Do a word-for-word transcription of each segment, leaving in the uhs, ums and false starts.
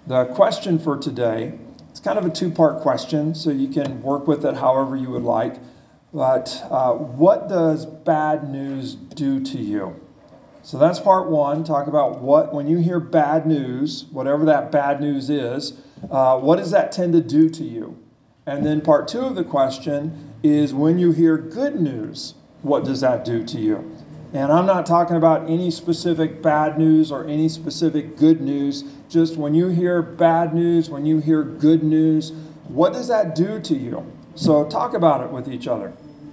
The question for today, it's kind of a two-part question, so you can work with it however you would like. But uh, what does bad news do to you? So that's part one. Talk about what, when you hear bad news, whatever that bad news is, uh, what does that tend to do to you? And then part two of the question is, when you hear good news, what does that do to you? And I'm not talking about any specific bad news or any specific good news. Just when you hear bad news, when you hear good news, what does that do to you? So talk about it with each other.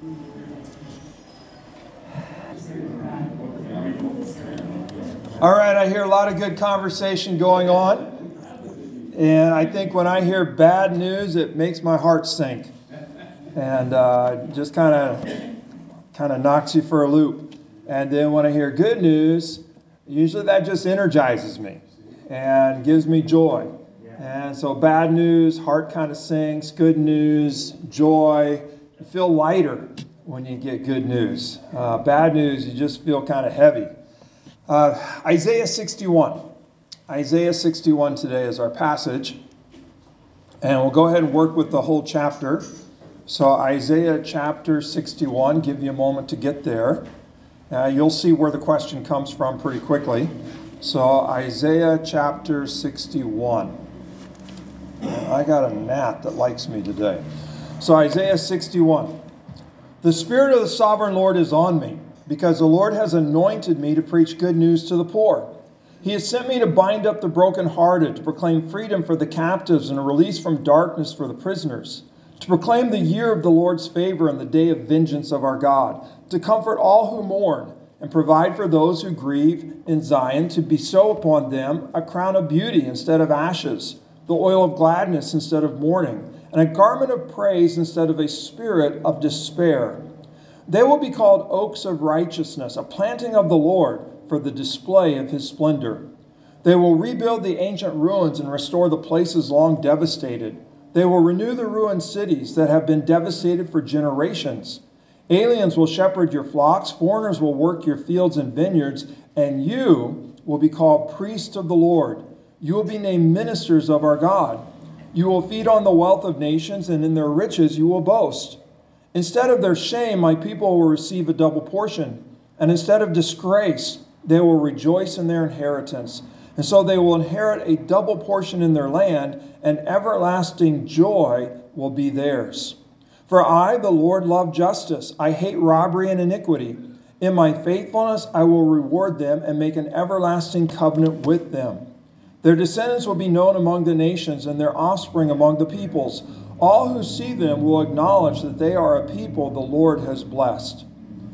All right, I hear a lot of good conversation going on. And I think when I hear bad news, it makes my heart sink. And uh, just kind of kind of knocks you for a loop. And then when I hear good news, usually that just energizes me and gives me joy. And so bad news, heart kind of sinks. Good news, joy. You feel lighter when you get good news. Uh, bad news, you just feel kind of heavy. Uh, Isaiah sixty-one. Isaiah sixty-one today is our passage. And we'll go ahead and work with the whole chapter. So Isaiah chapter sixty-one, give you a moment to get there. Uh, you'll see where the question comes from pretty quickly. So Isaiah chapter sixty-one. I got a gnat that likes me today. So Isaiah sixty-one. The Spirit of the Sovereign Lord is on me, because the Lord has anointed me to preach good news to the poor. He has sent me to bind up the brokenhearted, to proclaim freedom for the captives and a release from darkness for the prisoners, to proclaim the year of the Lord's favor and the day of vengeance of our God, to comfort all who mourn and provide for those who grieve in Zion, to bestow upon them a crown of beauty instead of ashes, the oil of gladness instead of mourning, and a garment of praise instead of a spirit of despair. They will be called oaks of righteousness, a planting of the Lord for the display of his splendor. They will rebuild the ancient ruins and restore the places long devastated. They will renew the ruined cities that have been devastated for generations. Aliens will shepherd your flocks, foreigners will work your fields and vineyards, and you will be called priests of the Lord. You will be named ministers of our God. You will feed on the wealth of nations, and in their riches you will boast. Instead of their shame, my people will receive a double portion, and instead of disgrace, they will rejoice in their inheritance. And so they will inherit a double portion in their land, and everlasting joy will be theirs. For I, the Lord, love justice. I hate robbery and iniquity. In my faithfulness I will reward them and make an everlasting covenant with them. Their descendants will be known among the nations, and their offspring among the peoples. All who see them will acknowledge that they are a people the Lord has blessed.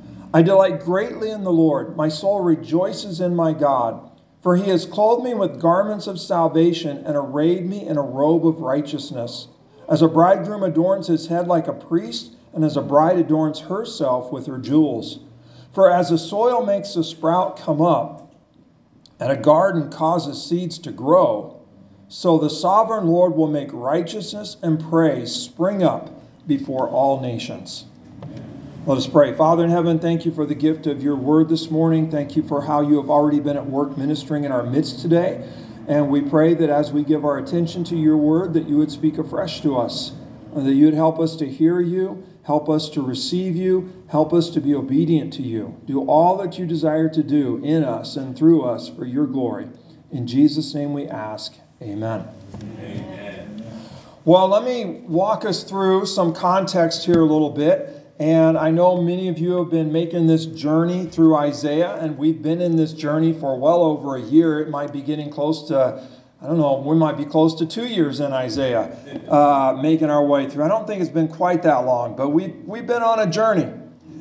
I delight greatly in the Lord. My soul rejoices in my God. For he has clothed me with garments of salvation and arrayed me in a robe of righteousness. As a bridegroom adorns his head like a priest, and as a bride adorns herself with her jewels. For as the soil makes the sprout come up, and a garden causes seeds to grow, so the sovereign Lord will make righteousness and praise spring up before all nations. Let us pray. Father in heaven, thank you for the gift of your word this morning. Thank you for how you have already been at work ministering in our midst today. And we pray that as we give our attention to your word, that you would speak afresh to us, and that you would help us to hear you, help us to receive you, help us to be obedient to you. Do all that you desire to do in us and through us for your glory. In Jesus' name we ask, amen. Amen. Well, let me walk us through some context here a little bit. And I know many of you have been making this journey through Isaiah, and we've been in this journey for well over a year. It might be getting close to, I don't know, we might be close to two years in Isaiah, uh, making our way through. I don't think it's been quite that long, but we, we've been on a journey.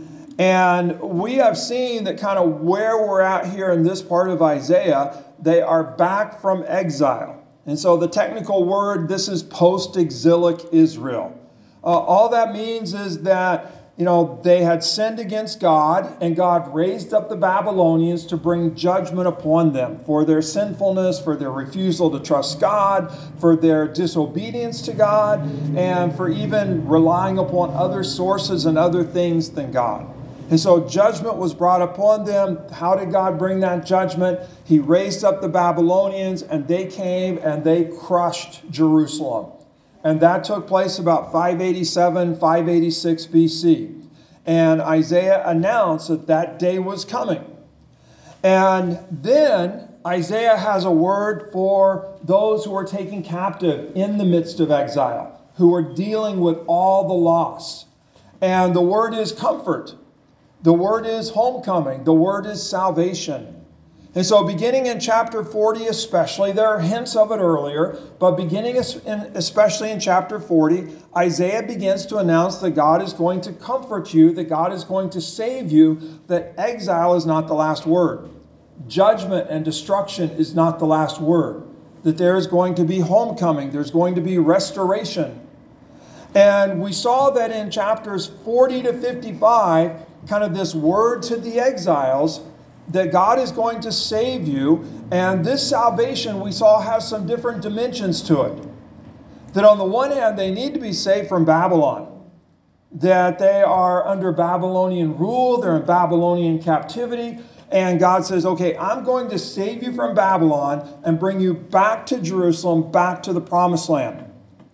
And we have seen that kind of where we're at here in this part of Isaiah, they are back from exile. And so the technical word, this is post-exilic Israel. Uh, all that means is that, you know, they had sinned against God, and God raised up the Babylonians to bring judgment upon them for their sinfulness, for their refusal to trust God, for their disobedience to God, and for even relying upon other sources and other things than God. And so judgment was brought upon them. How did God bring that judgment? He raised up the Babylonians, and they came and they crushed Jerusalem. And that took place about five eighty-seven, five eighty-six B C. And Isaiah announced that that day was coming. And then Isaiah has a word for those who are taken captive in the midst of exile, who are dealing with all the loss. And the word is comfort. The word is homecoming. The word is salvation. And so beginning in chapter forty especially, there are hints of it earlier, but beginning especially in chapter forty, Isaiah begins to announce that God is going to comfort you, that God is going to save you, that exile is not the last word. Judgment and destruction is not the last word. That there is going to be homecoming. There's going to be restoration. And we saw that in chapters forty to fifty-five, kind of this word to the exiles, that God is going to save you. And this salvation, we saw, has some different dimensions to it. That on the one hand, they need to be saved from Babylon. That they are under Babylonian rule. They're in Babylonian captivity. And God says, okay, I'm going to save you from Babylon and bring you back to Jerusalem, back to the promised land.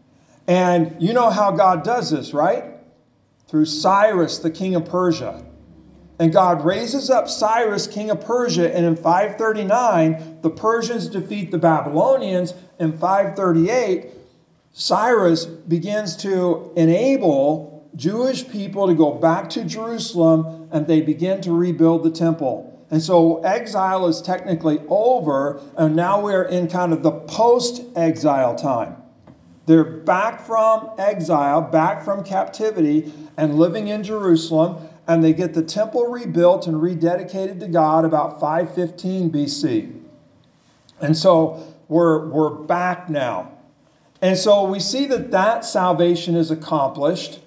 And you know how God does this, right? Through Cyrus, the king of Persia. And God raises up Cyrus, king of Persia, and in five thirty-nine, the Persians defeat the Babylonians. In five thirty-eight, Cyrus begins to enable Jewish people to go back to Jerusalem, and they begin to rebuild the temple. And so exile is technically over, and now we're in kind of the post-exile time. They're back from exile, back from captivity, and living in Jerusalem, and they get the temple rebuilt and rededicated to God about five fifteen B C. And so we're, we're back now. And so we see that that salvation is accomplished.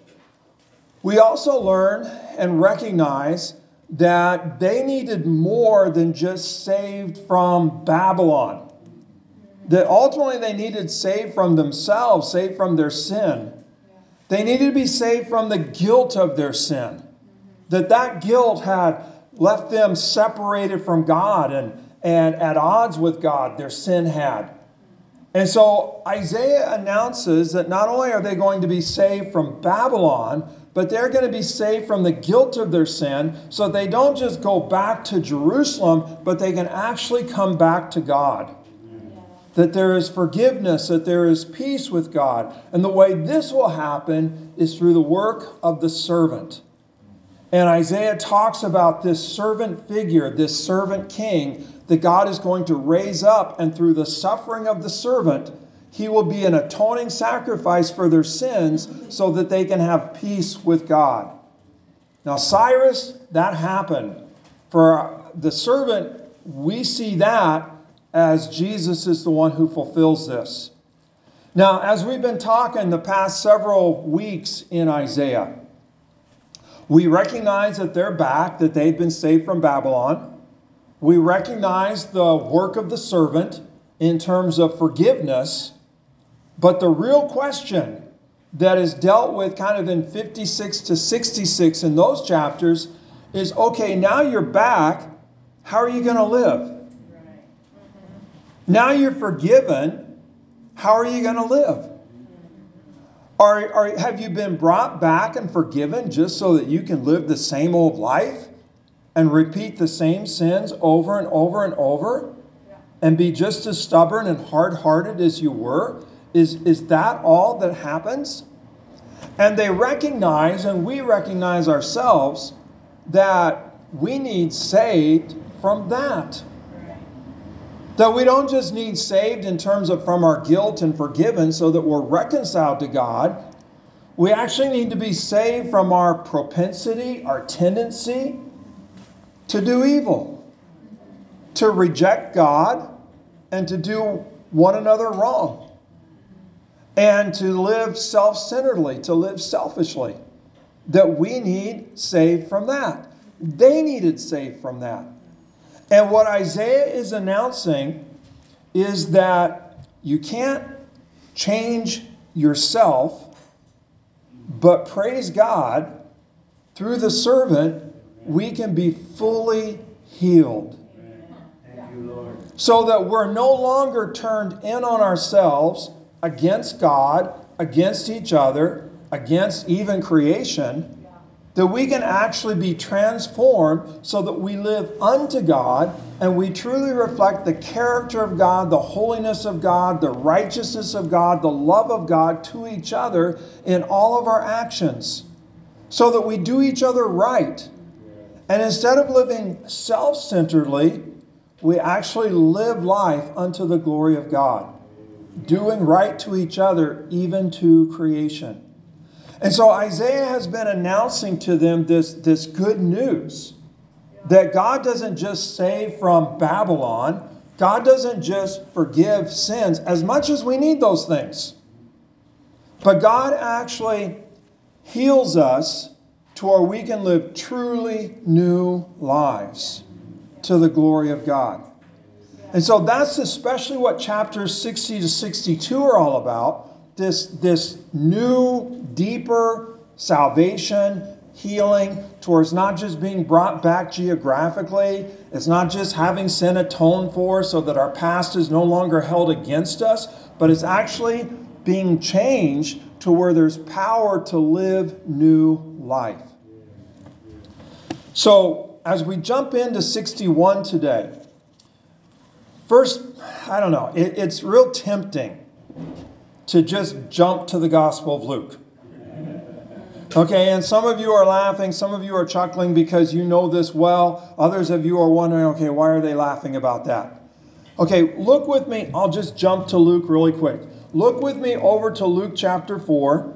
We also learn and recognize that they needed more than just saved from Babylon. That ultimately they needed saved from themselves, saved from their sin. They needed to be saved from the guilt of their sin. That that guilt had left them separated from God and, and at odds with God, their sin had. And so Isaiah announces that not only are they going to be saved from Babylon, but they're going to be saved from the guilt of their sin, so they don't just go back to Jerusalem, but they can actually come back to God. That there is forgiveness, that there is peace with God. And the way this will happen is through the work of the servant. And Isaiah talks about this servant figure, this servant king, that God is going to raise up, and through the suffering of the servant, he will be an atoning sacrifice for their sins so that they can have peace with God. Now, Cyrus, that happened. For the servant, we see that as Jesus is the one who fulfills this. Now, as we've been talking the past several weeks in Isaiah, we recognize that they're back, that they've been saved from Babylon. We recognize the work of the servant in terms of forgiveness. But the real question that is dealt with kind of in fifty-six to sixty-six in those chapters is, okay, now you're back. How are you going to live? Now you're forgiven. How are you going to live? Are, are, have you been brought back and forgiven just so that you can live the same old life and repeat the same sins over and over and over and be just as stubborn and hard-hearted as you were? Is, is that all that happens? And they recognize, and we recognize ourselves, that we need saved from that. That we don't just need saved in terms of from our guilt and forgiven so that we're reconciled to God. We actually need to be saved from our propensity, our tendency to do evil, to reject God, and to do one another wrong. And to live self-centeredly, to live selfishly. That we need saved from that. They needed saved from that. And what Isaiah is announcing is that you can't change yourself, but praise God, through the servant, we can be fully healed. So that we're no longer turned in on ourselves against God, against each other, against even creation, that we can actually be transformed so that we live unto God and we truly reflect the character of God, the holiness of God, the righteousness of God, the love of God to each other in all of our actions, so that we do each other right. And instead of living self-centeredly, we actually live life unto the glory of God, doing right to each other, even to creation. And so Isaiah has been announcing to them this, this good news, that God doesn't just save from Babylon. God doesn't just forgive sins, as much as we need those things. But God actually heals us to where we can live truly new lives to the glory of God. And so that's especially what chapters sixty to sixty-two are all about. This, this new, deeper salvation, healing, towards not just being brought back geographically. It's not just having sin atoned for so that our past is no longer held against us, but it's actually being changed to where there's power to live new life. So as we jump into sixty-one today, first, I don't know, it, it's real tempting to just jump to the Gospel of Luke. Okay, and some of you are laughing, some of you are chuckling because you know this well. Others of you are wondering, okay, why are they laughing about that? Okay, look with me. I'll just jump to Luke really quick. Look with me over to Luke chapter four.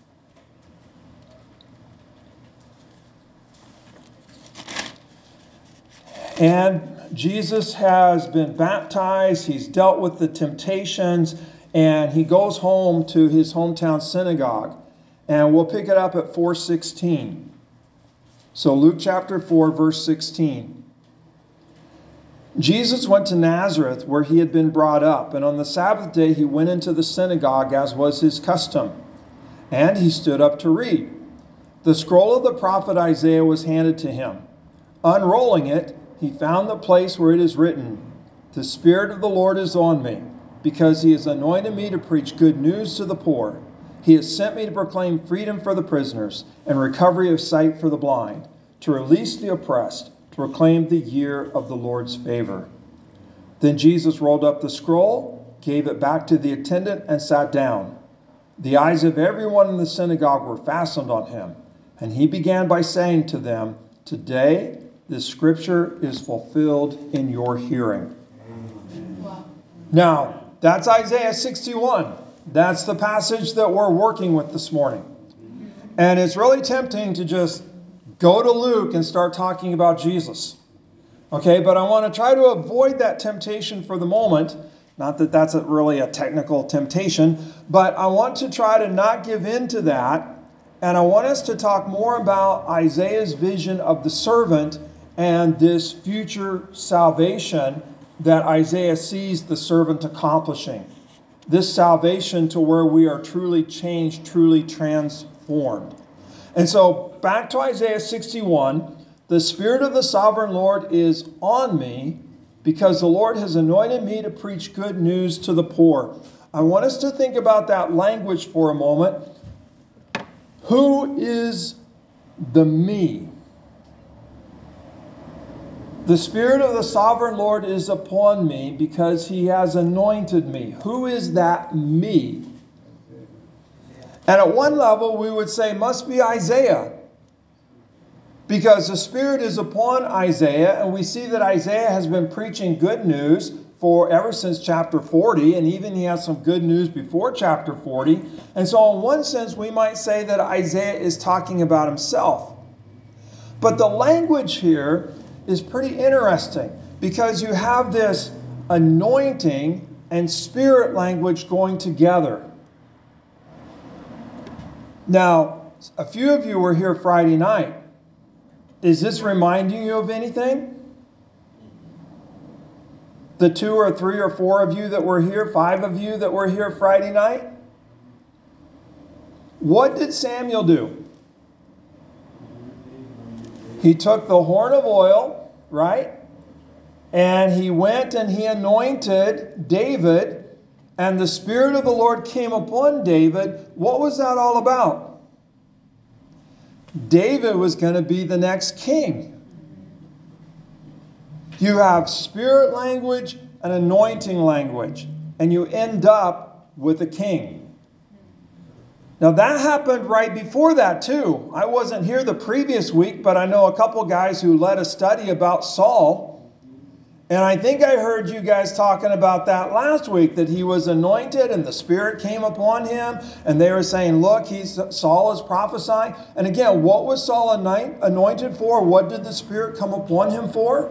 And Jesus has been baptized. He's dealt with the temptations. And he goes home to his hometown synagogue. And we'll pick it up at four sixteen. So Luke chapter four, verse sixteen. Jesus went to Nazareth, where he had been brought up. And on the Sabbath day he went into the synagogue, as was his custom. And he stood up to read. The scroll of the prophet Isaiah was handed to him. Unrolling it, he found the place where it is written, "The Spirit of the Lord is on me, because he has anointed me to preach good news to the poor. He has sent me to proclaim freedom for the prisoners and recovery of sight for the blind, to release the oppressed, to proclaim the year of the Lord's favor." Then Jesus rolled up the scroll, gave it back to the attendant, and sat down. The eyes of everyone in the synagogue were fastened on him, and he began by saying to them, "Today this scripture is fulfilled in your hearing." Wow. Now, that's Isaiah sixty-one. That's the passage that we're working with this morning. And it's really tempting to just go to Luke and start talking about Jesus. Okay, but I want to try to avoid that temptation for the moment. Not that that's a really a technical temptation, but I want to try to not give in to that. And I want us to talk more about Isaiah's vision of the servant and this future salvation that Isaiah sees the servant accomplishing. This salvation to where we are truly changed, truly transformed. And so back to Isaiah sixty-one, the Spirit of the sovereign Lord is on me because the Lord has anointed me to preach good news to the poor. I want us to think about that language for a moment. Who is the me? The Spirit of the sovereign Lord is upon me because he has anointed me. Who is that me? And at one level, we would say must be Isaiah. Because the Spirit is upon Isaiah, and we see that Isaiah has been preaching good news for ever since chapter forty, and even he has some good news before chapter forty. And so in one sense, we might say that Isaiah is talking about himself. But the language here is pretty interesting because you have this anointing and spirit language going together. Now, a few of you were here Friday night. Is this reminding you of anything? The two or three or four of you that were here, five of you that were here Friday night? What did Samuel do? He took the horn of oil, right? And he went and he anointed David, and the Spirit of the Lord came upon David. What was that all about? David was going to be the next king. You have spirit language and anointing language, and you end up with a king. Now that happened right before that too. I wasn't here the previous week, but I know a couple guys who led a study about Saul. And I think I heard you guys talking about that last week, that he was anointed and the Spirit came upon him. And they were saying, look, he's, Saul is prophesying. And again, what was Saul anointed for? What did the Spirit come upon him for?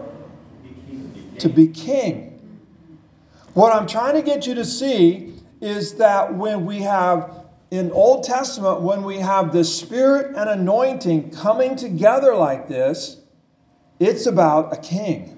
To be king. What I'm trying to get you to see is that when we have, in Old Testament, when we have the Spirit and anointing coming together like this, it's about a king.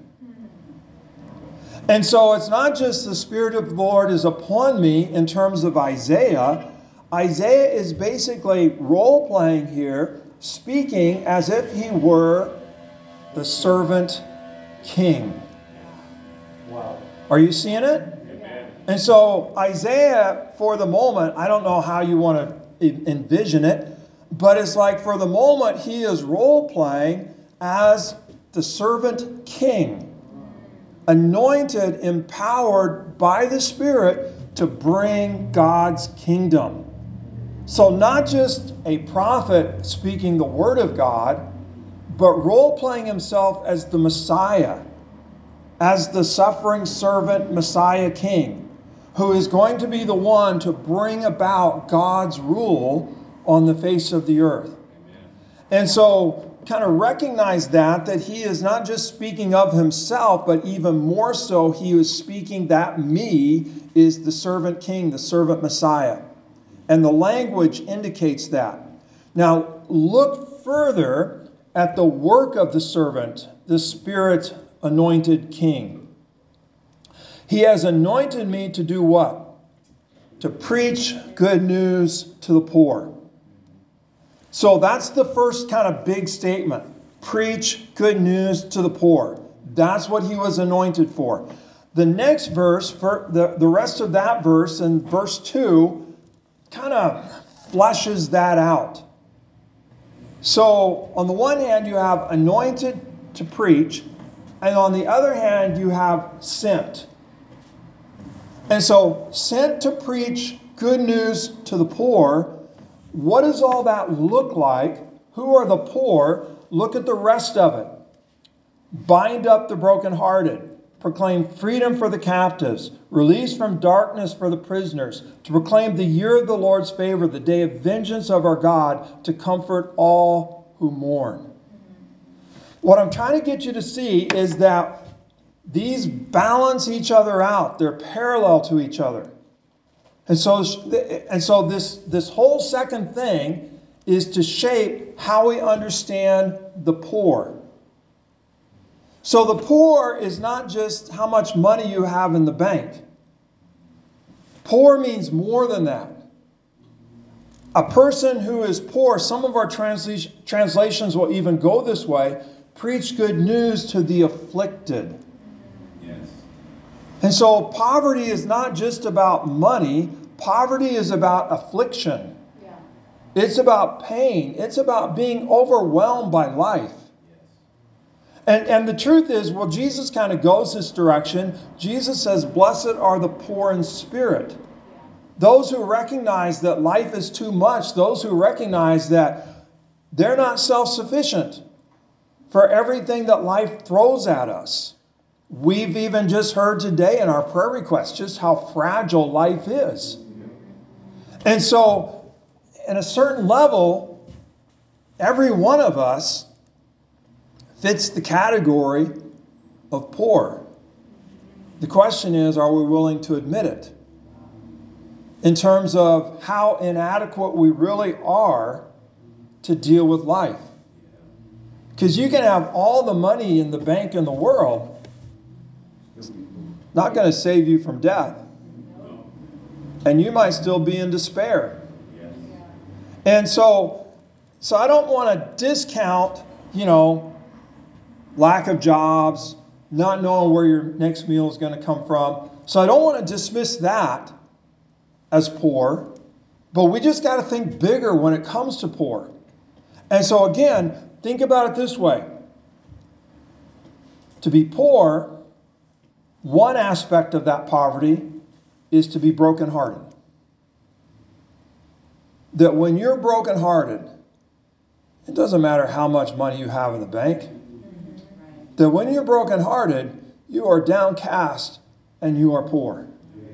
And so it's not just the Spirit of the Lord is upon me in terms of Isaiah. Isaiah is basically role-playing here, speaking as if he were the servant king. Wow. Are you seeing it? Amen. And so Isaiah, for the moment, I don't know how you want to envision it, but it's like for the moment he is role-playing as the servant king, anointed, empowered by the Spirit to bring God's kingdom. So not just a prophet speaking the word of God, but role-playing himself as the Messiah, as the suffering servant Messiah King, who is going to be the one to bring about God's rule on the face of the earth. Amen. And so kind of recognize that, that he is not just speaking of himself, but even more so, he is speaking that me is the servant king, the servant Messiah. And the language indicates that. Now, look further at the work of the servant, the Spirit anointed king. He has anointed me to do what? To preach good news to the poor. So that's the first kind of big statement. Preach good news to the poor. That's what he was anointed for. The next verse, for the, the rest of that verse in verse two, kind of fleshes that out. So on the one hand, you have anointed to preach, and on the other hand, you have sent. And so sent to preach good news to the poor. What does all that look like? Who are the poor? Look at the rest of it. Bind up the brokenhearted. Proclaim freedom for the captives. Release from darkness for the prisoners. To proclaim the year of the Lord's favor, the day of vengeance of our God, to comfort all who mourn. What I'm trying to get you to see is that these balance each other out. They're parallel to each other. And so, and so this, this whole second thing is to shape how we understand the poor. So the poor is not just how much money you have in the bank. Poor means more than that. A person who is poor, some of our transla- translations will even go this way, preach good news to the afflicted. And so poverty is not just about money. Poverty is about affliction. Yeah. It's about pain. It's about being overwhelmed by life. Yes. And, and the truth is, well, Jesus kind of goes this direction. Jesus says, blessed are the poor in spirit. Yeah. Those who recognize that life is too much. Those who recognize that they're not self-sufficient for everything that life throws at us. We've even just heard today in our prayer requests just how fragile life is. And so, in a certain level, every one of us fits the category of poor. The question is, are we willing to admit it? In terms of how inadequate we really are to deal with life. Because you can have all the money in the bank in the world, not going to save you from death. And you might still be in despair. And so, so I don't want to discount, you know, lack of jobs, not knowing where your next meal is going to come from. So I don't want to dismiss that as poor, but we just got to think bigger when it comes to poor. And so again, think about it this way. To be poor, one aspect of that poverty is to be brokenhearted. That when you're brokenhearted, it doesn't matter how much money you have in the bank. That when you're brokenhearted, you are downcast and you are poor.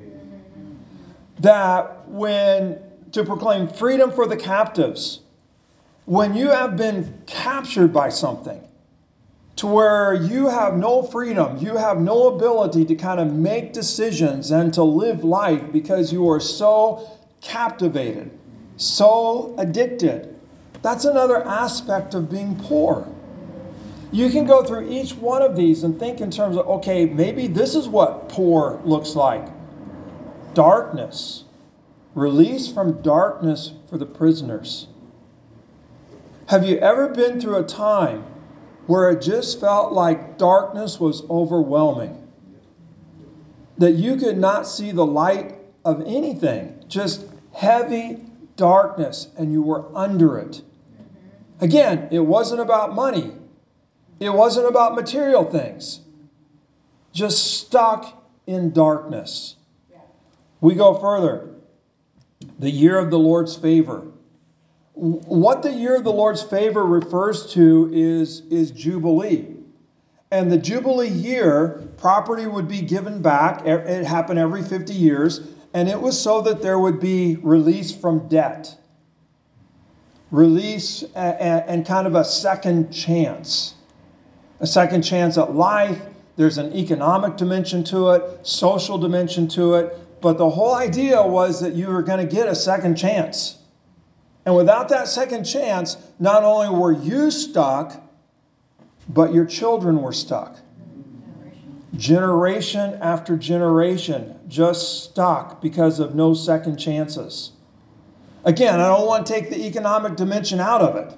That when, to proclaim freedom for the captives, when you have been captured by something, to where you have no freedom, you have no ability to kind of make decisions and to live life because you are so captivated, so addicted. That's another aspect of being poor. You can go through each one of these and think in terms of, okay, maybe this is what poor looks like. Darkness. Release from darkness for the prisoners. Have you ever been through a time where it just felt like darkness was overwhelming? That you could not see the light of anything. Just heavy darkness, and you were under it. Again, it wasn't about money. It wasn't about material things. Just stuck in darkness. We go further. The year of the Lord's favor. What the year of the Lord's favor refers to is, is Jubilee. And the Jubilee year, property would be given back. It happened every fifty years. And it was so that there would be release from debt. Release and, and kind of a second chance. A second chance at life. There's an economic dimension to it, social dimension to it. But the whole idea was that you were going to get a second chance. And without that second chance, not only were you stuck, but your children were stuck. Generation after generation just stuck because of no second chances. Again, I don't want to take the economic dimension out of it.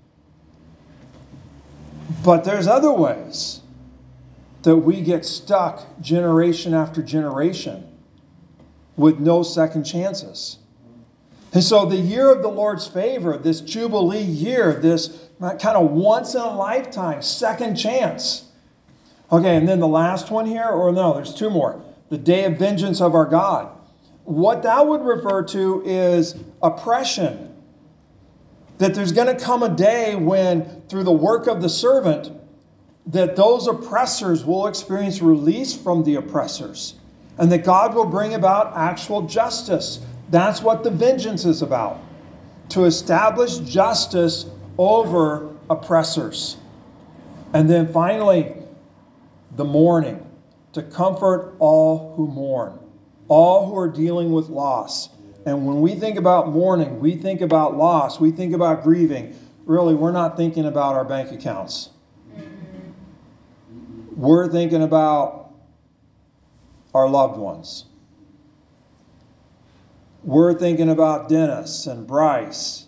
But there's other ways that we get stuck generation after generation with no second chances. And so the year of the Lord's favor, this Jubilee year, this kind of once in a lifetime, second chance. Okay, and then the last one here, or no, there's two more. The day of vengeance of our God. What that would refer to is oppression. That there's going to come a day when, through the work of the servant, that those oppressors will experience release from the oppressors. And that God will bring about actual justice. That's what the vengeance is about. To establish justice over oppressors. And then finally, the mourning. To comfort all who mourn. All who are dealing with loss. And when we think about mourning, we think about loss, we think about grieving. Really, we're not thinking about our bank accounts. We're thinking about our loved ones. We're thinking about Dennis and Bryce.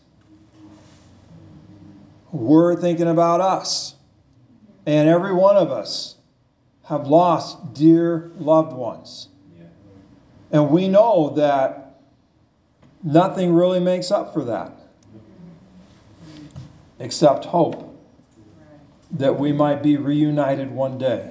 We're thinking about us. And every one of us have lost dear loved ones. And we know that nothing really makes up for that. Except hope. That we might be reunited one day.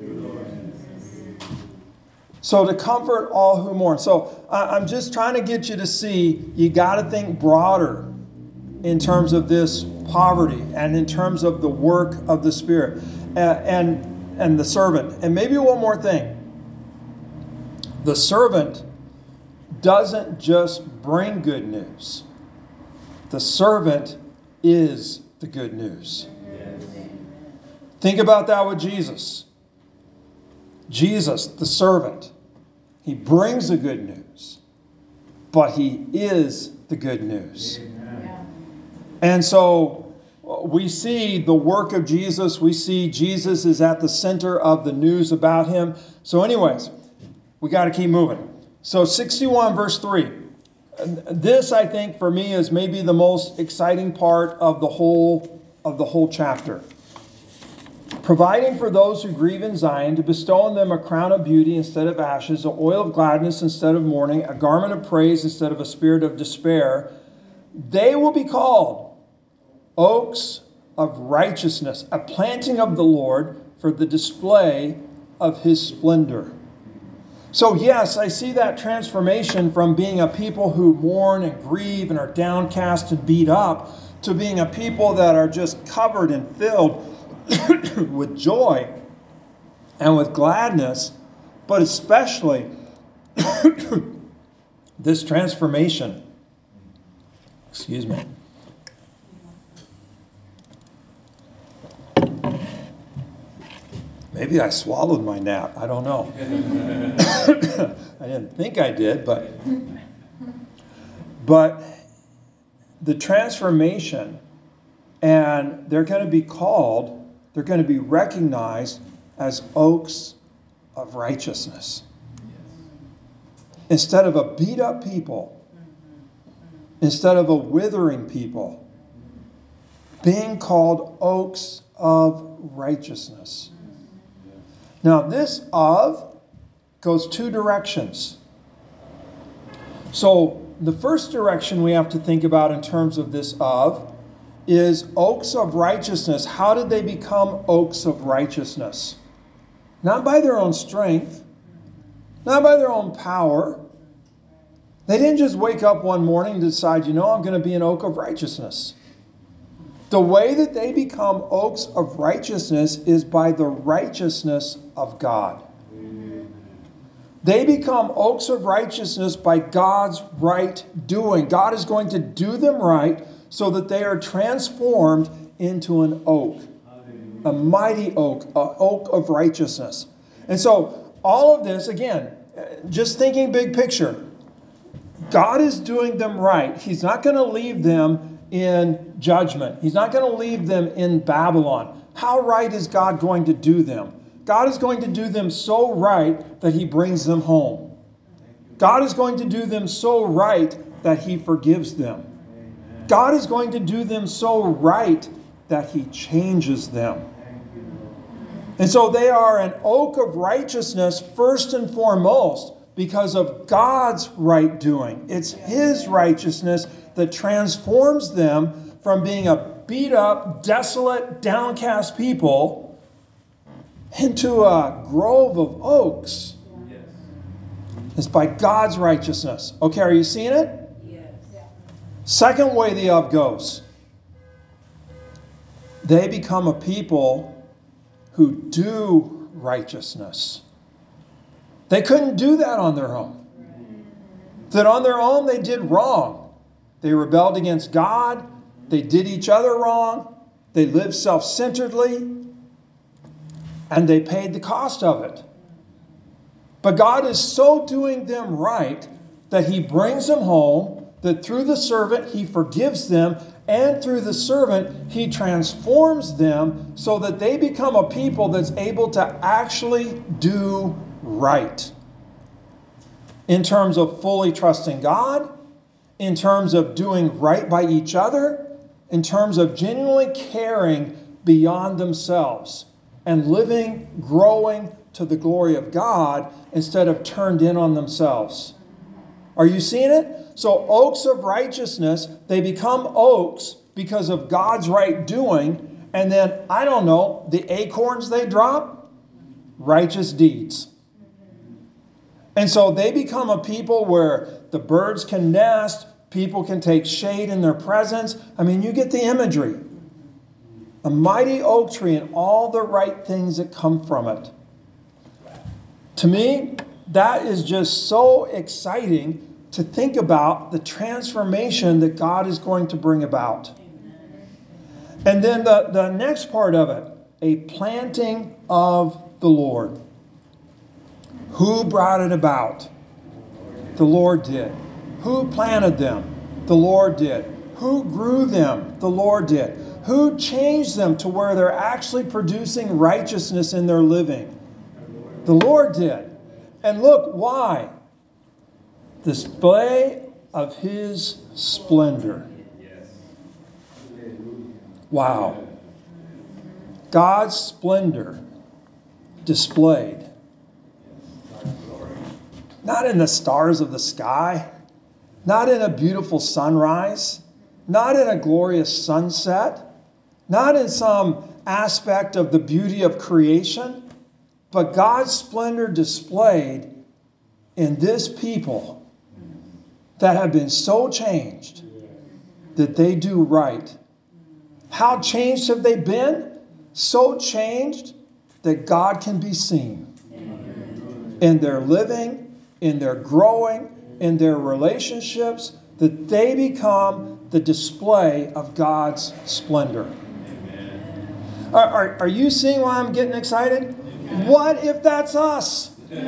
So to comfort all who mourn. So I'm just trying to get you to see, you got to think broader in terms of this poverty and in terms of the work of the Spirit and, and, and the servant. And maybe one more thing. The servant doesn't just bring good news. The servant is the good news. Think about that with Jesus. Jesus, the servant, he brings the good news, but he is the good news. And so we see the work of Jesus. We see Jesus is at the center of the news about him. So anyways, we got to keep moving. So sixty-one verse three. This, I think, for me is maybe the most exciting part of the whole of the whole chapter. providing for those who grieve in Zion, to bestow on them a crown of beauty instead of ashes, an oil of gladness instead of mourning, a garment of praise instead of a spirit of despair. They will be called oaks of righteousness, a planting of the Lord for the display of his splendor. So yes, I see that transformation from being a people who mourn and grieve and are downcast and beat up to being a people that are just covered and filled with joy and with gladness, but especially this transformation. Excuse me. Maybe I swallowed my nap. I don't know. I didn't think I did, but but the transformation, and they're going to be called, they're going to be recognized as oaks of righteousness. Instead of a beat up people, instead of a withering people, being called oaks of righteousness. Now, this of goes two directions. So, the first direction we have to think about in terms of this of is oaks of righteousness. How did they become oaks of righteousness? Not by their own strength, not by their own power. They didn't just wake up one morning and decide, you know, I'm going to be an oak of righteousness. The way that they become oaks of righteousness is by the righteousness of God. They become oaks of righteousness by God's right doing. God is going to do them right so that they are transformed into an oak, a mighty oak, an oak of righteousness. And so all of this, again, just thinking big picture, God is doing them right. He's not going to leave them in judgment. He's not going to leave them in Babylon. How right is God going to do them? God is going to do them so right that he brings them home. God is going to do them so right that he forgives them. God is going to do them so right that he changes them. And so they are an oak of righteousness first and foremost because of God's right doing. It's his righteousness that transforms them from being a beat up, desolate, downcast people into a grove of oaks. It's by God's righteousness. Okay, are you seeing it? Second way the of goes. They become a people who do righteousness. They couldn't do that on their own. That on their own they did wrong. They rebelled against God. They did each other wrong. They lived self-centeredly. And they paid the cost of it. But God is so doing them right that he brings them home, that through the servant he forgives them, and through the servant he transforms them so that they become a people that's able to actually do right. In terms of fully trusting God, in terms of doing right by each other, in terms of genuinely caring beyond themselves and living, growing to the glory of God instead of turned in on themselves. Are you seeing it? So oaks of righteousness, they become oaks because of God's right doing. And then, I don't know, the acorns they drop, righteous deeds. And so they become a people where the birds can nest, people can take shade in their presence. I mean, you get the imagery. A mighty oak tree and all the right things that come from it. To me, that is just so exciting to think about the transformation that God is going to bring about. And then the, the next part of it, a planting of the Lord. Who brought it about? The Lord did. Who planted them? The Lord did. Who grew them? The Lord did. Who changed them to where they're actually producing righteousness in their living? The Lord did. And look, why? Display of his splendor. Wow. God's splendor displayed. Not in the stars of the sky, not in a beautiful sunrise, not in a glorious sunset, not in some aspect of the beauty of creation, but God's splendor displayed in this people that have been so changed that they do right. How changed have they been? So changed that God can be seen in their living, in their growing, in their relationships, that they become the display of God's splendor. Are, are, are you seeing why I'm getting excited? What if that's us?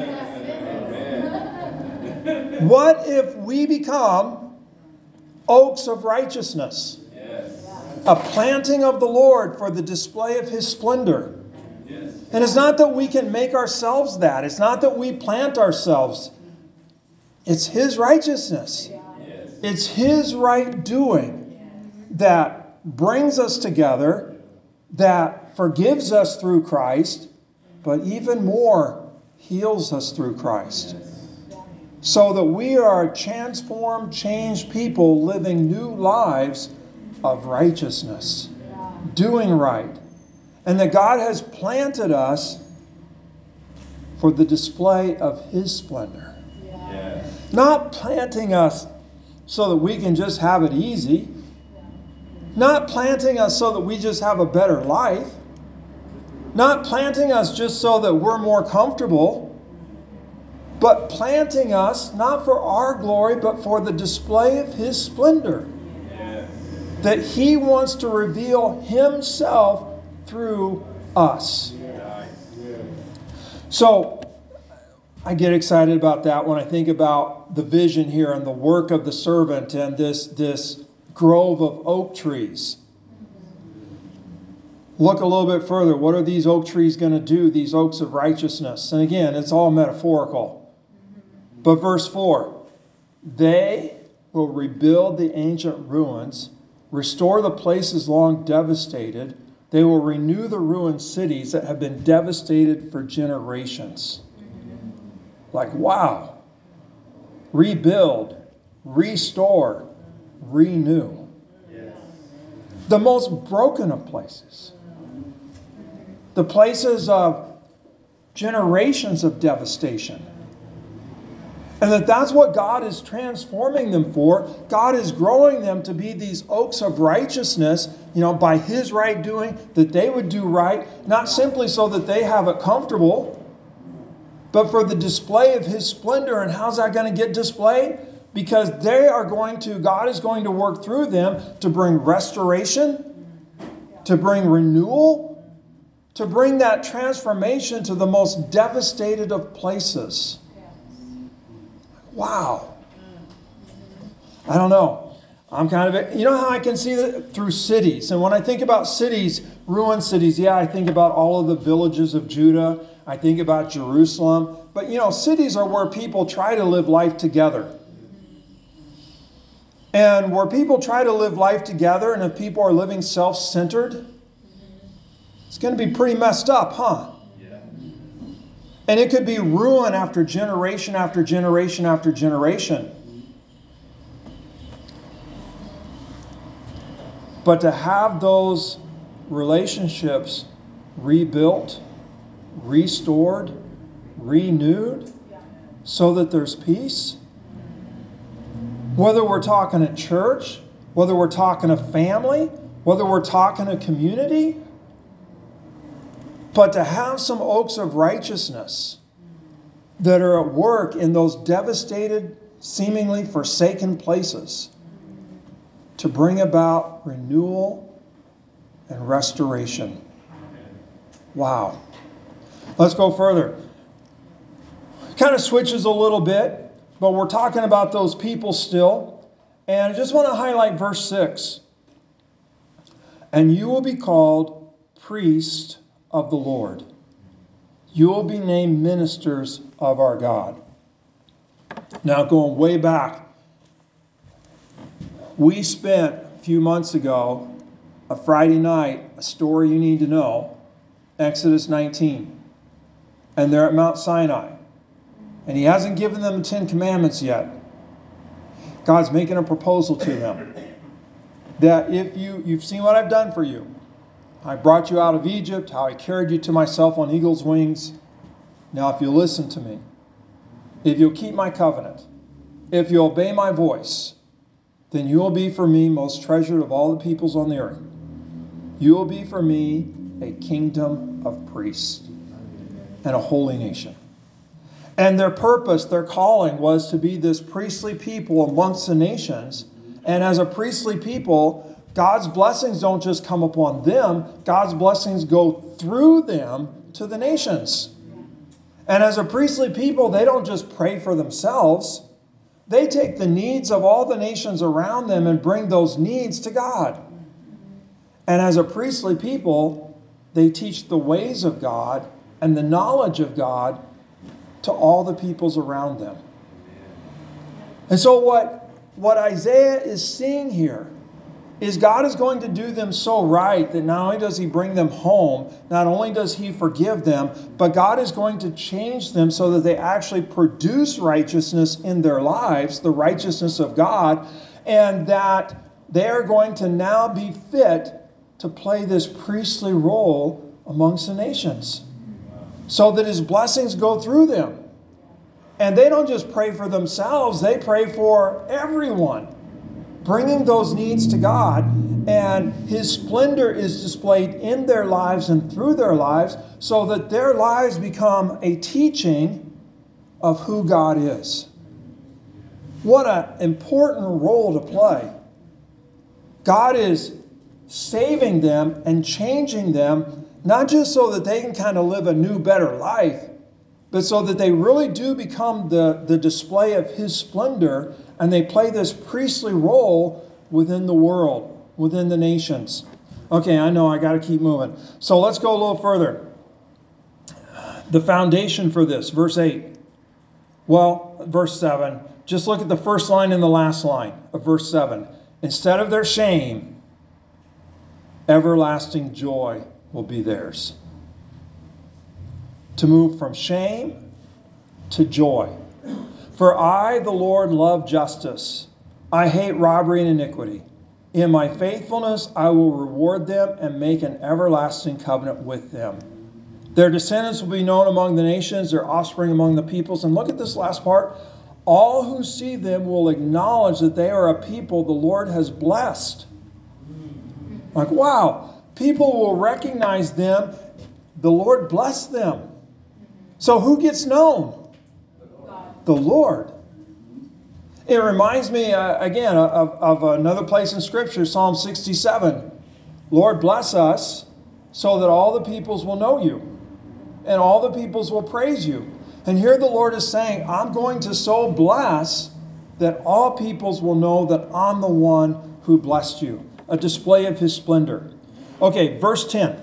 What if we become oaks of righteousness? A planting of the Lord for the display of His splendor. And it's not that we can make ourselves that. It's not that we plant ourselves. It's His righteousness. It's His right doing that brings us together, that forgives us through Christ, but even more heals us through Christ. So that we are transformed, changed people living new lives of righteousness, doing right. And that God has planted us for the display of His splendor. Yeah. Not planting us so that we can just have it easy. Not planting us so that we just have a better life. Not planting us just so that we're more comfortable. But planting us not for our glory, but for the display of His splendor. Yeah. That He wants to reveal Himself through us. So I get excited about that when I think about the vision here and the work of the servant and this, this grove of oak trees. Look a little bit further. What are these oak trees going to do? These oaks of righteousness. And again, it's all metaphorical. But verse four, they will rebuild the ancient ruins, restore the places long devastated. They will renew the ruined cities that have been devastated for generations. Like, wow. Rebuild, restore, renew. Yes. The most broken of places. The places of generations of devastation. And that that's what God is transforming them for. God is growing them to be these oaks of righteousness, you know, by His right doing, that they would do right, not simply so that they have it comfortable, but for the display of His splendor. And how's that going to get displayed? Because they are going to, God is going to work through them to bring restoration, to bring renewal, to bring that transformation to the most devastated of places. Wow. I don't know. I'm kind of, you know how I can see that through cities. And when I think about cities, ruined cities, yeah, I think about all of the villages of Judah. I think about Jerusalem. But, you know, cities are where people try to live life together. And where people try to live life together, and if people are living self-centered, it's going to be pretty messed up, huh? And it could be ruin after generation after generation after generation. But to have those relationships rebuilt, restored, renewed, so that there's peace. Whether we're talking a church, whether we're talking a family, whether we're talking a community, but to have some oaks of righteousness that are at work in those devastated, seemingly forsaken places to bring about renewal and restoration. Wow. Let's go further. Kind of switches a little bit, but we're talking about those people still. And I just want to highlight verse six. And you will be called priests of the Lord. You will be named ministers of our God. Now, going way back, we spent a few months ago, a Friday night, a story you need to know, Exodus nineteen. And they're at Mount Sinai. And he hasn't given them the Ten Commandments yet. God's making a proposal to them. That if you, you've seen what I've done for you. I brought you out of Egypt, how I carried you to myself on eagle's wings. Now if you'll listen to me, if you'll keep my covenant, if you'll obey my voice, then you will be for me most treasured of all the peoples on the earth. You will be for me a kingdom of priests and a holy nation. And their purpose, their calling, was to be this priestly people amongst the nations. And as a priestly people, God's blessings don't just come upon them. God's blessings go through them to the nations. And as a priestly people, they don't just pray for themselves. They take the needs of all the nations around them and bring those needs to God. And as a priestly people, they teach the ways of God and the knowledge of God to all the peoples around them. And so what, what Isaiah is seeing here is God is going to do them so right that not only does he bring them home, not only does he forgive them, but God is going to change them so that they actually produce righteousness in their lives, the righteousness of God, and that they are going to now be fit to play this priestly role amongst the nations, so that his blessings go through them. And they don't just pray for themselves, they pray for everyone, bringing those needs to God, and his splendor is displayed in their lives and through their lives, so that their lives become a teaching of who God is. What an important role to play. God is saving them and changing them, not just so that they can kind of live a new, better life, but so that they really do become the, the display of his splendor, and they play this priestly role within the world, within the nations. Okay, I know I got to keep moving. So let's go a little further. The foundation for this, verse eight. Well, verse seven. Just look at the first line and the last line of verse seven. Instead of their shame, everlasting joy will be theirs. To move from shame to joy. For I, the Lord, love justice. I hate robbery and iniquity. In my faithfulness, I will reward them and make an everlasting covenant with them. Their descendants will be known among the nations, their offspring among the peoples. And look at this last part. All who see them will acknowledge that they are a people the Lord has blessed. Like, wow, people will recognize them. The Lord blessed them. So who gets known? The Lord. It reminds me, uh, again, of, of another place in Scripture, Psalm sixty-seven. Lord, bless us so that all the peoples will know you and all the peoples will praise you. And here the Lord is saying, I'm going to so bless that all peoples will know that I'm the one who blessed you. A display of his splendor. Okay, verse ten.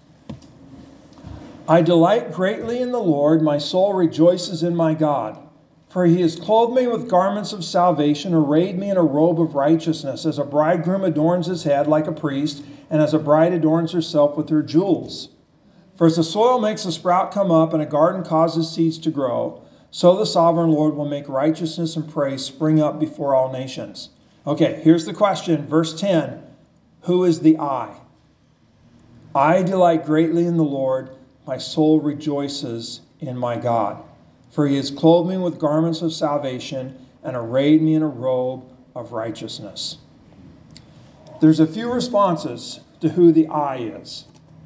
I delight greatly in the Lord. My soul rejoices in my God. For he has clothed me with garments of salvation, arrayed me in a robe of righteousness, as a bridegroom adorns his head like a priest, and as a bride adorns herself with her jewels. For as the soil makes a sprout come up, and a garden causes seeds to grow, so the sovereign Lord will make righteousness and praise spring up before all nations. Okay, here's the question, verse ten. Who is the I? I delight greatly in the Lord. My soul rejoices in my God. For he has clothed me with garments of salvation and arrayed me in a robe of righteousness. There's a few responses to who the I is.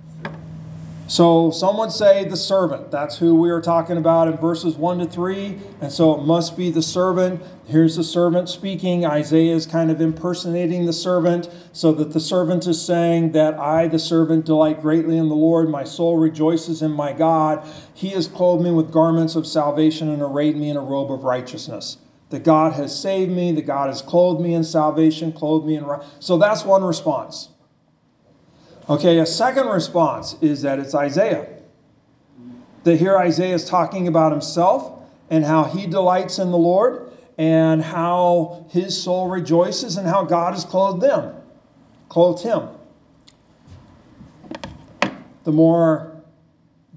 So some would say the servant. That's who we are talking about in verses one to three. And so it must be the servant. Here's the servant speaking. Isaiah is kind of impersonating the servant, so that the servant is saying that I, the servant, delight greatly in the Lord. My soul rejoices in my God. He has clothed me with garments of salvation and arrayed me in a robe of righteousness. That God has saved me. That God has clothed me in salvation, clothed me in righteousness. So that's one response. Okay, a second response is that it's Isaiah. That here Isaiah is talking about himself and how he delights in the Lord and how his soul rejoices and how God has clothed them, clothed him. The more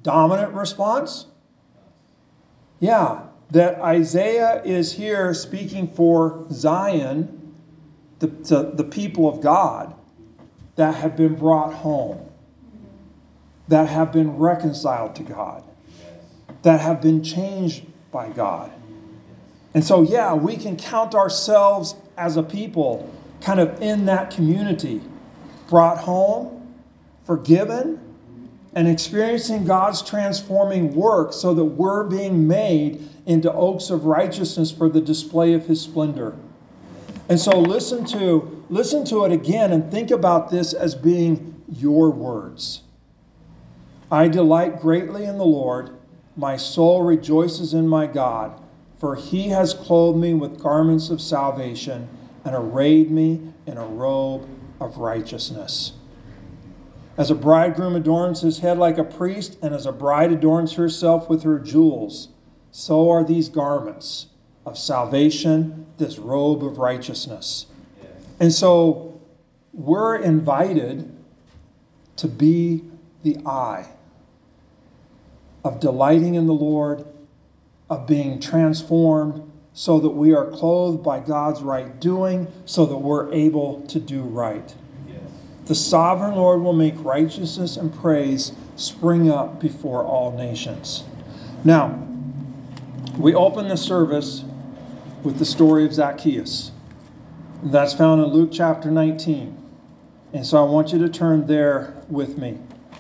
Dominant response? Yeah, that Isaiah is here speaking for Zion, the, the, the people of God that have been brought home, that have been reconciled to God, that have been changed by God. And so, yeah, we can count ourselves as a people kind of in that community, brought home, forgiven, and experiencing God's transforming work so that we're being made into oaks of righteousness for the display of His splendor. And so listen to, listen to it again and think about this as being your words. I delight greatly in the Lord. My soul rejoices in my God, for He has clothed me with garments of salvation and arrayed me in a robe of righteousness. As a bridegroom adorns his head like a priest, and as a bride adorns herself with her jewels, so are these garments of salvation, this robe of righteousness. Yes. And so we're invited to be the I of delighting in the Lord, of being transformed so that we are clothed by God's right doing, so that we're able to do right. The sovereign Lord will make righteousness and praise spring up before all nations. Now, we open the service with the story of Zacchaeus. That's found in Luke chapter nineteen. And so I want you to turn there with me.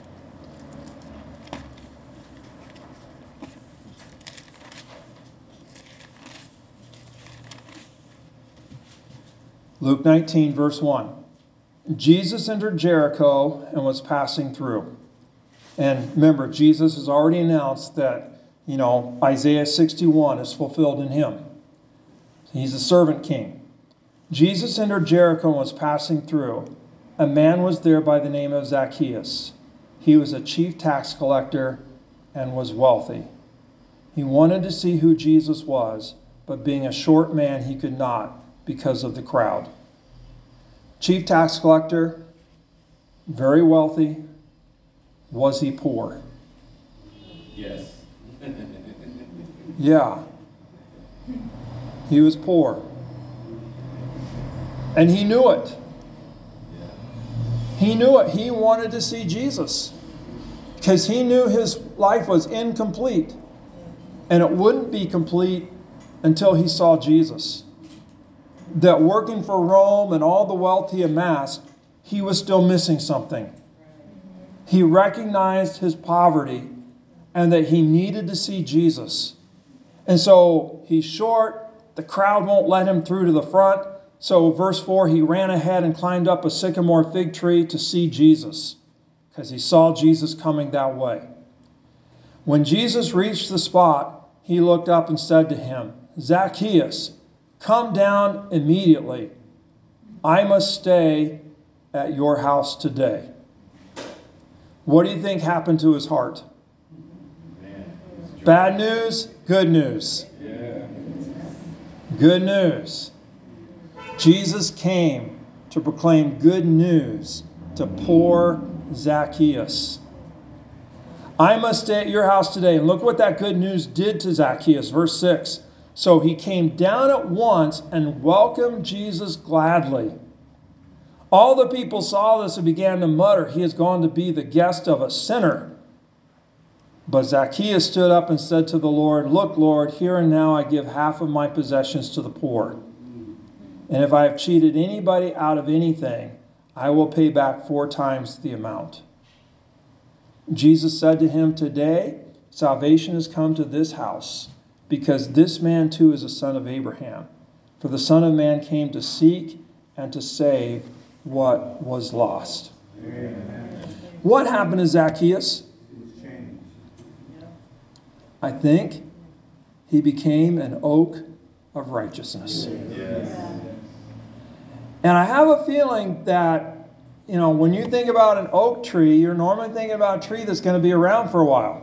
Luke nineteen, verse one. Jesus entered Jericho and was passing through. And remember, Jesus has already announced that, you know, Isaiah sixty-one is fulfilled in Him. He's a servant king. Jesus entered Jericho and was passing through. A man was there by the name of Zacchaeus. He was a chief tax collector and was wealthy. He wanted to see who Jesus was, but being a short man, he could not because of the crowd. Chief tax collector, very wealthy. Was he poor? Yes. Yeah. He was poor. And he knew it. He knew it. He wanted to see Jesus because he knew his life was incomplete. And it wouldn't be complete until he saw Jesus. That working for Rome and all the wealth he amassed, he was still missing something. He recognized his poverty and that he needed to see Jesus. And so he's short. The crowd won't let him through to the front. So verse four, he ran ahead and climbed up a sycamore fig tree to see Jesus because he saw Jesus coming that way. When Jesus reached the spot, he looked up and said to him, Zacchaeus, come down immediately. I must stay at your house today. What do you think happened to his heart? Bad news, good news. Good news. Jesus came to proclaim good news to poor Zacchaeus. I must stay at your house today. And look what that good news did to Zacchaeus. Verse six. So he came down at once and welcomed Jesus gladly. All the people saw this and began to mutter, he has gone to be the guest of a sinner. But Zacchaeus stood up and said to the Lord, look, Lord, here and now I give half of my possessions to the poor. And if I have cheated anybody out of anything, I will pay back four times the amount. Jesus said to him, today salvation has come to this house, because this man too is a son of Abraham. For the Son of Man came to seek and to save what was lost. Amen. What happened to Zacchaeus? I think he became an oak of righteousness. Yes. And I have a feeling that, you know, when you think about an oak tree, you're normally thinking about a tree that's going to be around for a while.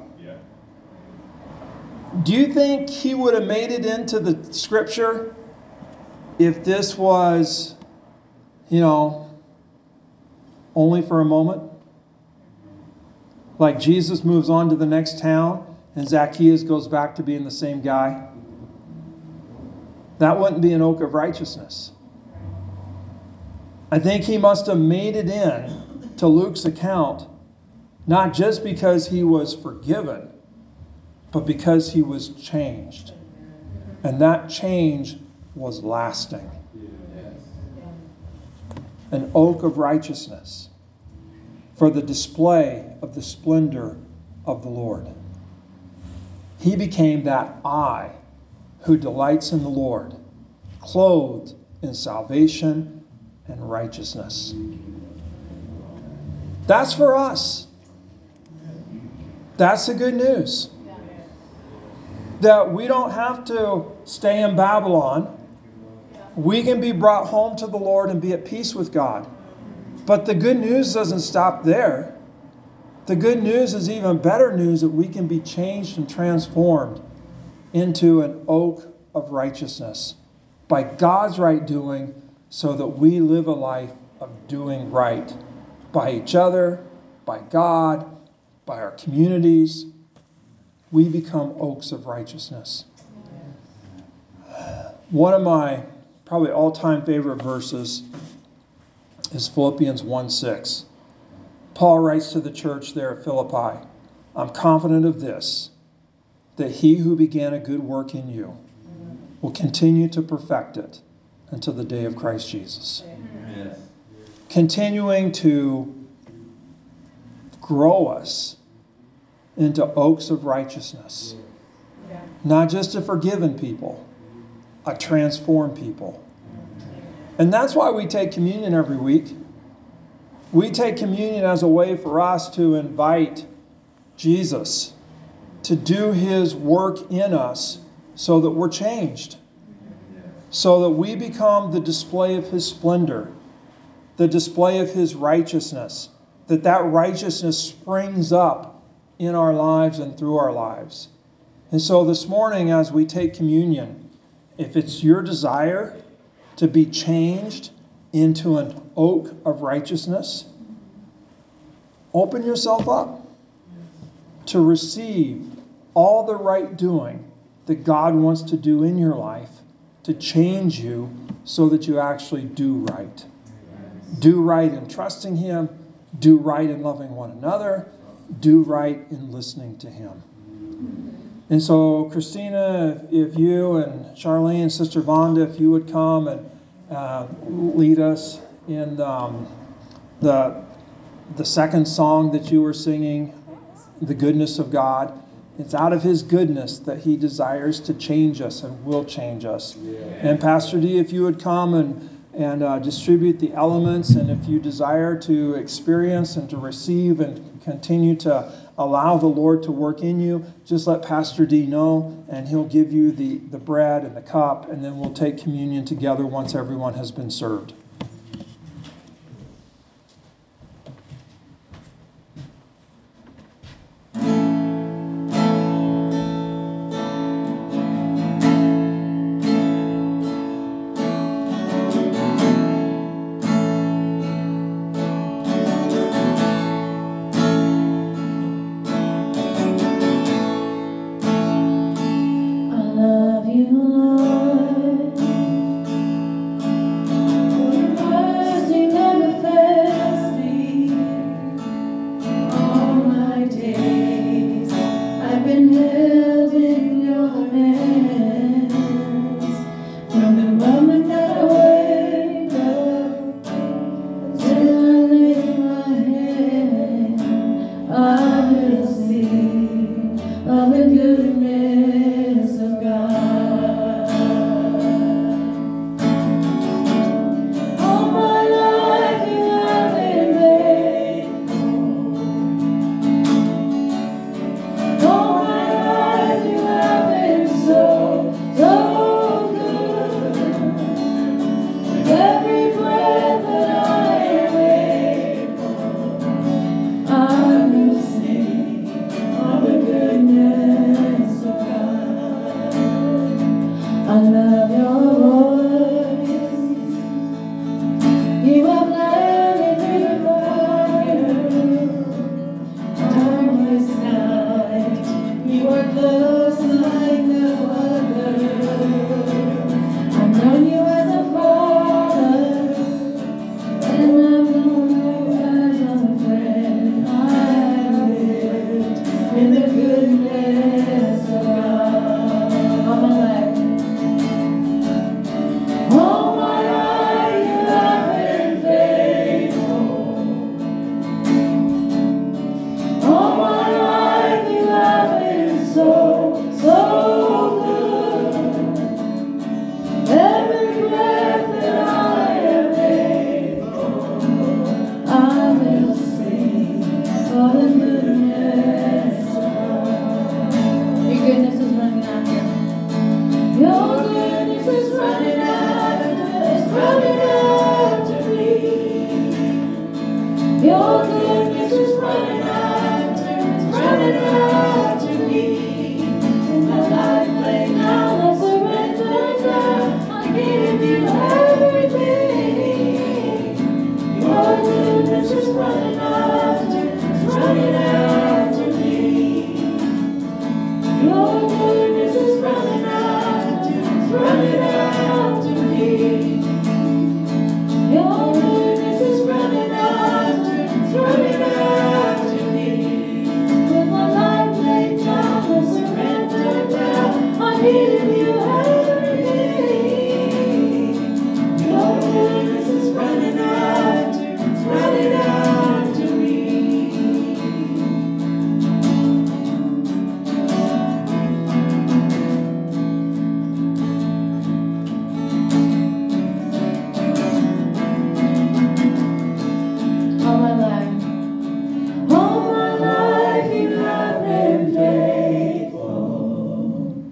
Do you think he would have made it into the scripture if this was, you know, only for a moment? Like Jesus moves on to the next town and Zacchaeus goes back to being the same guy. That wouldn't be an oak of righteousness. I think he must have made it in to Luke's account, not just because he was forgiven, but because he was changed. And that change was lasting. An oak of righteousness for the display of the splendor of the Lord. He became that eye who delights in the Lord, clothed in salvation and righteousness. That's for us. That's the good news. That we don't have to stay in Babylon. We can be brought home to the Lord and be at peace with God. But the good news doesn't stop there. The good news is even better news, that we can be changed and transformed into an oak of righteousness by God's right doing, so that we live a life of doing right by each other, by God, by our communities. We become oaks of righteousness. One of my probably all-time favorite verses is Philippians one six. Paul writes to the church there at Philippi, "I'm confident of this, that he who began a good work in you will continue to perfect it until the day of Christ Jesus." Amen. Continuing to grow us into oaks of righteousness. Yeah. Not just a forgiven people, a transformed people. And that's why we take communion every week. We take communion as a way for us to invite Jesus to do his work in us so that we're changed. So that we become the display of his splendor, the display of his righteousness, that that righteousness springs up in our lives and through our lives. And so this morning, as we take communion, if it's your desire to be changed into an oak of righteousness, open yourself up to receive all the right doing that God wants to do in your life to change you so that you actually do right. Do right in trusting him. Do right in loving one another. Do right in listening to him. And so, Christina, if, if you and Charlene, Sister Vonda, if you would come and uh, lead us in um, the, the second song that you were singing, The Goodness of God. It's out of his goodness that he desires to change us and will change us. Yeah. And Pastor D, if you would come and, and uh, distribute the elements, and if you desire to experience and to receive and continue to allow the Lord to work in you, just let Pastor D know, and he'll give you the, the bread and the cup, and then we'll take communion together once everyone has been served. You have led me through the fire, dark running after, it's running after me. Your goodness is running after, it's running after me. Your goodness is running after, it's running after me. With my life laid down, I surrender now. I give you everything. Your goodness is running after, it's running after me. All my life, all my life you have been faithful.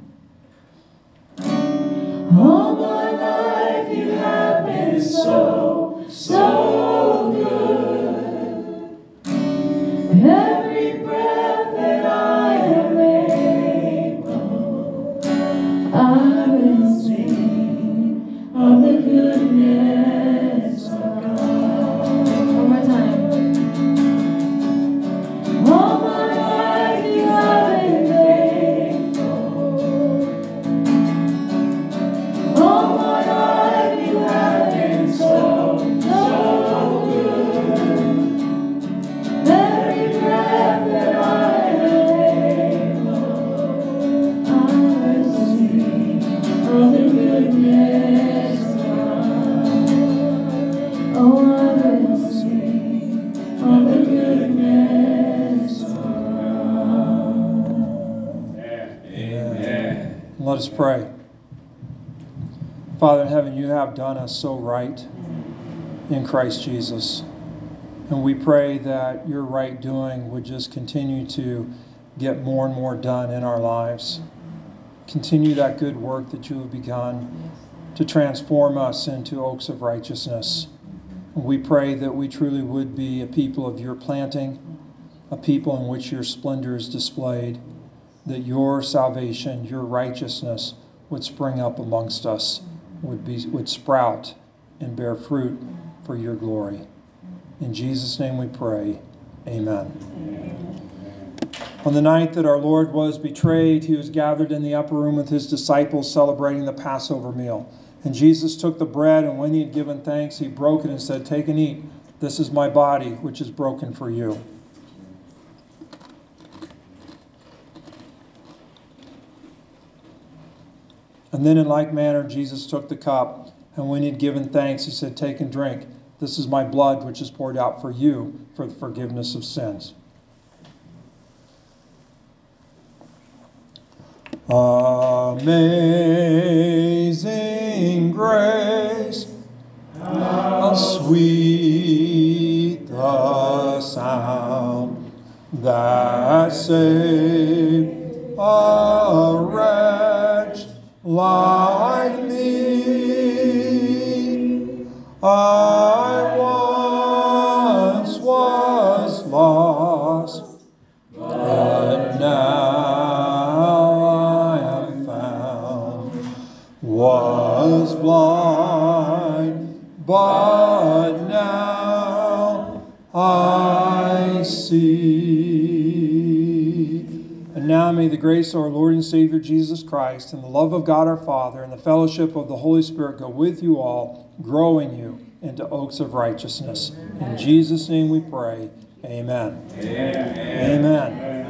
All my life you have been so, so good. Every breath that I am able, I will sing of the goodness of God. One more time. All my life you have been faithful. All my life you have been so, so good. Every breath that I am able, I will sing of the goodness of God. Oh, I will sing of the goodness of God. Amen. Let us pray. Father in heaven, you have done us so right in Christ Jesus. And we pray that your right doing would just continue to get more and more done in our lives. Continue that good work that you have begun to transform us into oaks of righteousness. And we pray that we truly would be a people of your planting, a people in which your splendor is displayed, that your salvation, your righteousness would spring up amongst us, would be would sprout and bear fruit for your glory. In Jesus' name we pray. Amen. On the night that our Lord was betrayed, he was gathered in the upper room with his disciples celebrating the Passover meal. And Jesus took the bread, and when he had given thanks, he broke it and said, "Take and eat. This is my body, which is broken for you." And then in like manner, Jesus took the cup, and when he had given thanks, he said, "Take and drink. This is my blood, which is poured out for you for the forgiveness of sins." Amazing grace, how sweet the sound that saved a wretch like me. I once was lost, but now I am found. Was blind, but now I see. And now may the grace of our Lord and Savior Jesus Christ and the love of God our Father and the fellowship of the Holy Spirit go with you all, growing you into oaks of righteousness. In Jesus' name we pray. Amen. Amen. Amen.